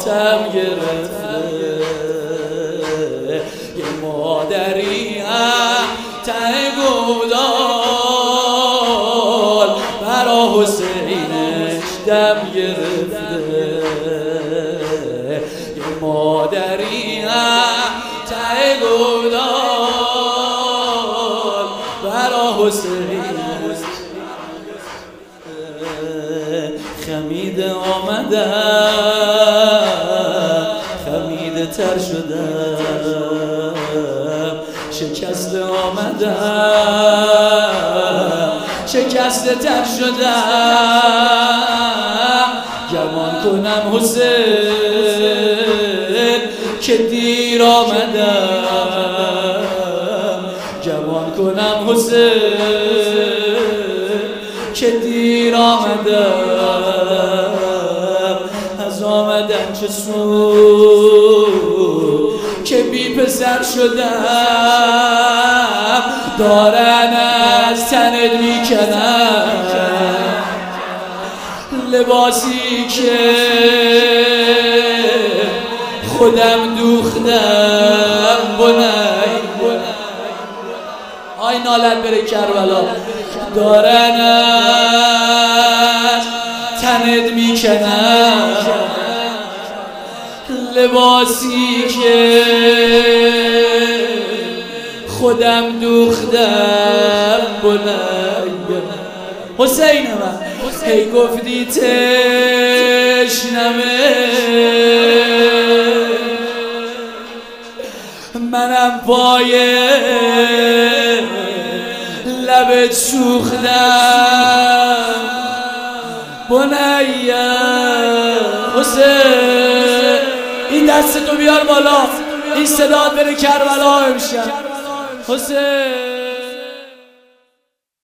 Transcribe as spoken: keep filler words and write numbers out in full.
آتم گرفته، یه مادری هم ته گودال برا حسینش دم گرفته، یه مادری هم ته گودال برا حسینش. خمیده آمدم خمیده تر شدم، شکسته آمدم شکسته تر شدم، گمان کنم حسین که دیر آمدم، گمان کنم حسین که دیر آمدم، از آمدن چه سو که بی پسر شدم، دارن از تنت میکنم لباسی که خودم دوختم. بنای آی نالت بره کربلا، دارن از تنت میکنم لباسی که خودم دوختم. بنای حسین من هی گفتی تشنمه، منم پای لبت سوختم. بنیا حسین این دست تو بیار بالا، این صدات بره کربلا امشب. حسین